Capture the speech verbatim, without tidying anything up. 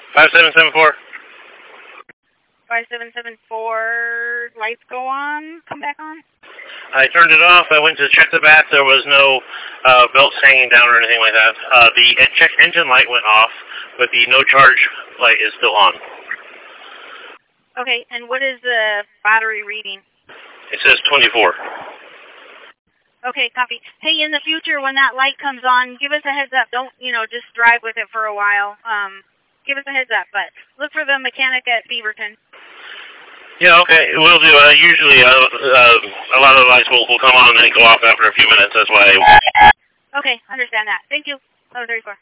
five seven seven four. five seven seven four, lights go on, come back on? I turned it off. I went to check the bath. There was no uh, belts hanging down or anything like that. Uh, the check engine light went off, but the no charge light is still on. Okay, and what is the battery reading? It says twenty-four. Okay, copy. Hey, in the future, when that light comes on, give us a heads up. Don't, you know, just drive with it for a while. Um, give us a heads up, but look for the mechanic at Beaverton. Yeah, okay, we'll do. Uh, usually, uh, uh, a lot of the lights will, will come on and then go off after a few minutes. That's why. Okay, understand that. Thank you. seven thirty-four.